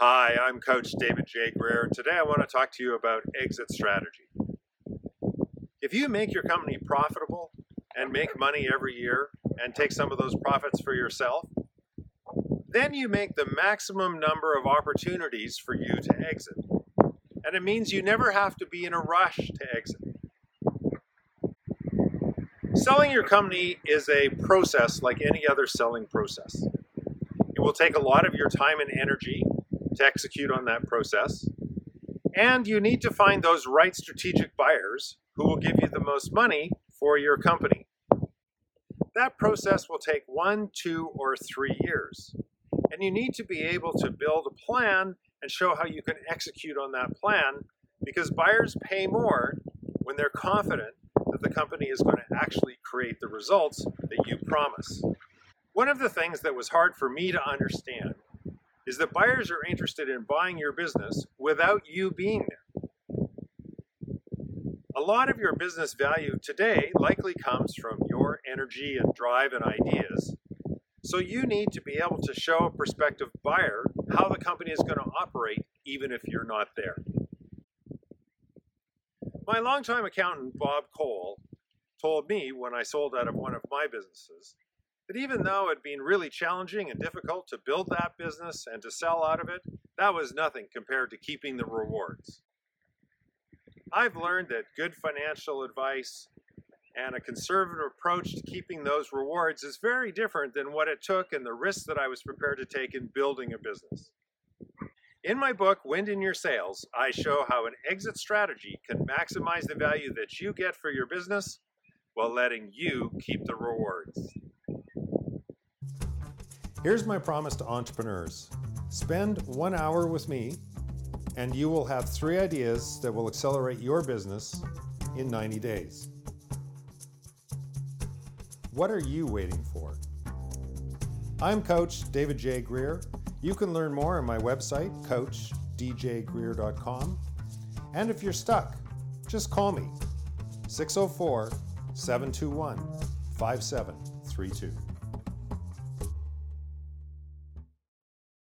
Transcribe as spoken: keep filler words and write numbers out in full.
Hi, I'm Coach David J. Greer. Today I want to talk to you about exit strategy. If you make your company profitable and make money every year and take some of those profits for yourself, then you make the maximum number of opportunities for you to exit. And it means you never have to be in a rush to exit. Selling your company is a process like any other selling process. It will take a lot of your time and energy to execute on that process. And you need to find those right strategic buyers who will give you the most money for your company. That process will take one, two, or three years. And you need to be able to build a plan and show how you can execute on that plan, because buyers pay more when they're confident that the company is going to actually create the results that you promise. One of the things that was hard for me to understand is that buyers are interested in buying your business without you being there. A lot of your business value today likely comes from your energy and drive and ideas. So you need to be able to show a prospective buyer how the company is going to operate even if you're not there. My longtime accountant, Bob Cole, told me when I sold out of one of my businesses that even though it had been really challenging and difficult to build that business and to sell out of it, that was nothing compared to keeping the rewards. I've learned that good financial advice and a conservative approach to keeping those rewards is very different than what it took and the risks that I was prepared to take in building a business. In my book, Wind in Your Sails, I show how an exit strategy can maximize the value that you get for your business while letting you keep the rewards. Here's my promise to entrepreneurs. Spend one hour with me and you will have three ideas that will accelerate your business in ninety days. What are you waiting for? I'm Coach David J. Greer. You can learn more on my website, coach d j greer dot com. And if you're stuck, just call me, six oh four, seven two one, five seven three two.